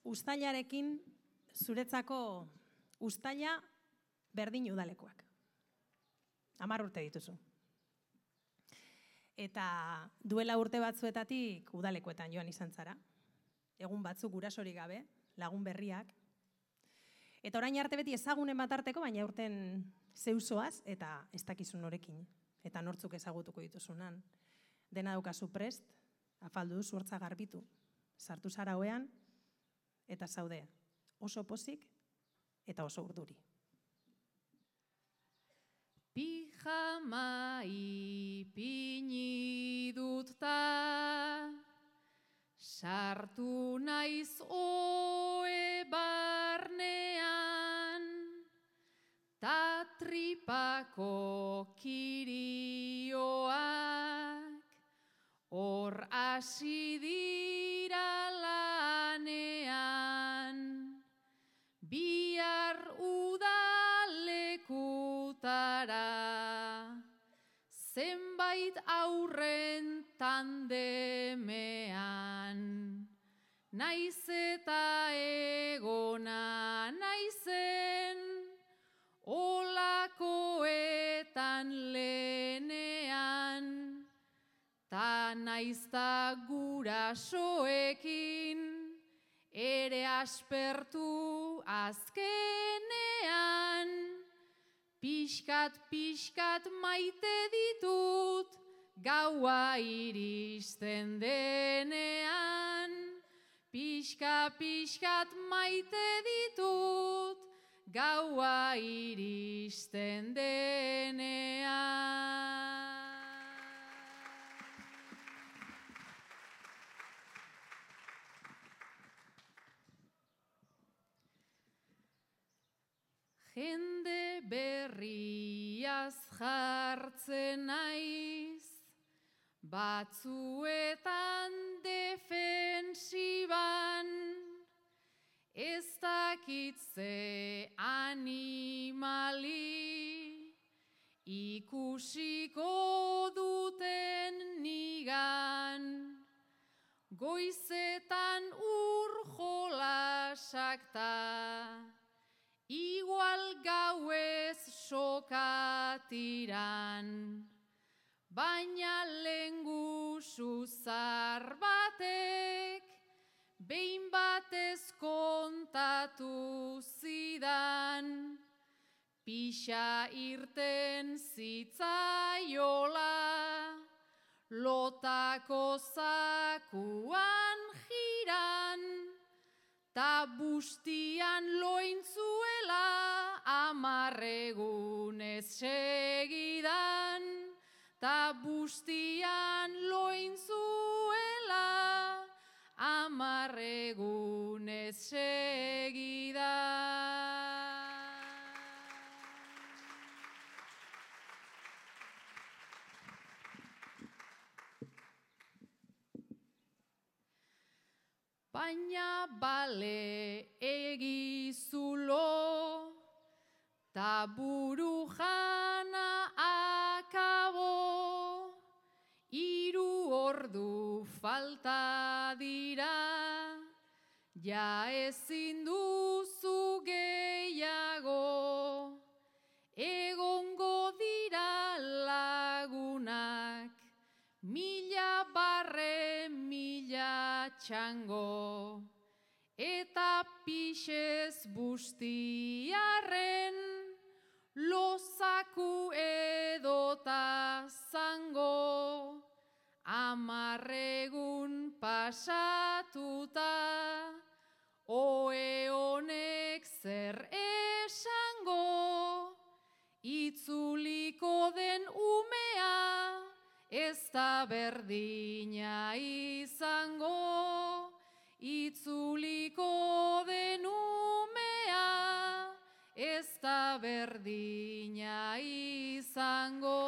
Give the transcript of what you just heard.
uztailarekin zuretzako uztaila berdin udalekoak. 10 urte dituzu. Eta duela urte batzuetatik udalekoetan joan izan zara. Egun batzuk gurasorik gabe, lagun berriak. Eta orain arte beti ezagunen bat arteko, baina urten zeusoaz eta ez dakizun norekin. Eta nortzuk ezagutuko dituzunan. Dena daukazu prest, afaldu duzu hortza garbitu. Sartu zara oean, eta zaude oso pozik eta oso urduri. Pijama ipini dut ta, sartu naiz oe barnean, ta tripako kirioak, hor hasi dira lanean, bihar udalekutara, zenbait aurren tandemean, naiz eta egona naizen, olakoetan lehenean, ta naizta gurasoekin, ere aspertu azkenean, pixkat maite ditut, gaua iristen denean, pixkat maite ditut, gaua iristen denean. Jende berriaz jartzen naiz, batzuetan defensiban, ez dakit ze animali, ikusiko duten nigan, goizetan ur jolasakta, igual gauez sokatiran, baina lengusu zar batek, behin batez kontatu zidan, pixa irten zitzaiola, lotako zakuan jiran, ta bustian lointzuela 10 egunez segidan, ta bustian lointzuela 10 egunez segidan. Baina bale egizulo, ta buru jana akabo, 3 ordu falta dira, ja ezin duzu gehiago, egongo dira lagunak, 1000 barre 1000 txango, eta pixez bustiarren, lozaku edota zango, 10 egun pasatuta, oe honek zer esango, itzuliko den umea, ez da berdina izango, itzuliko den umea, ez da berdina izango.